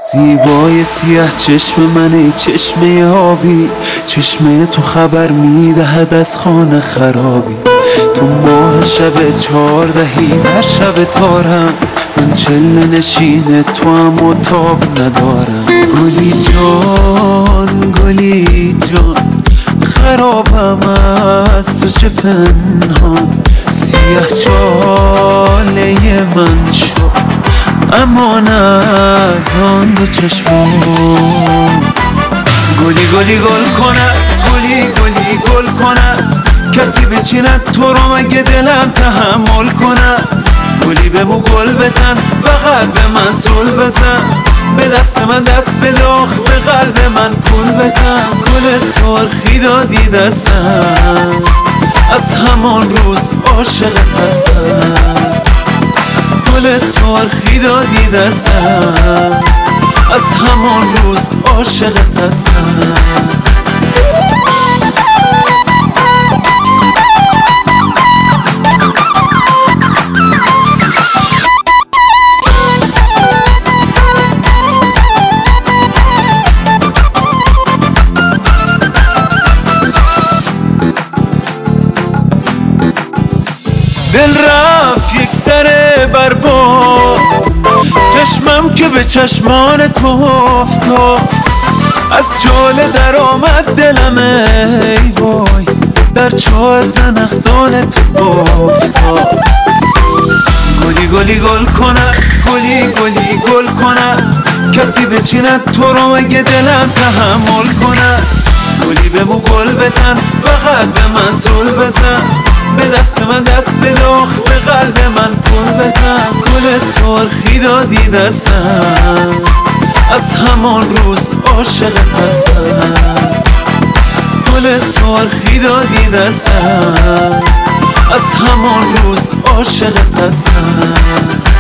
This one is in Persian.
زیبای سیاه چشم من، ای چشمه آبی، چشمه تو خبر میدهد از خانه خرابی. تو ماه شب 14 در شب تارم، من چله نشین تو هم و تاب ندارم. گلی جان گلی جان، خرابم از تو چه پنهان. سیاه چاله من شد امان از آن دو چشمان. گلی گلی گل کند، گلی گلی گل کند، کسی بچیند تو رو مگه دلم تحمل کند. گلی به مو گل بزن، فقط به من زل بزن، به دست من دست بلاخ، به قلب من پول بزن. گل سرخی دادی دستم، از همان روز عاشقت هستم. گل سرخی دادی دستم، از همان روز عاشقت هستم. دل رفت یک سر برباد، چشمم که به چشمان تو افتاد. از چاله در آمد دلم ای وای، در چاه زنخدان تو افتاد. گلی گلی گل کند، گلی گلی گل کند، کسی بچیند تو رو مگه دلم تحمل کند. گلی به مو گل بزن، فقط به من زل بزن، به دست من دست بلاخ، به قلب من پول بزن. گل سرخی دادی دستم، از همان روز عاشقت هستم. گل سرخی دادی دستم، از همان روز عاشقت هستم.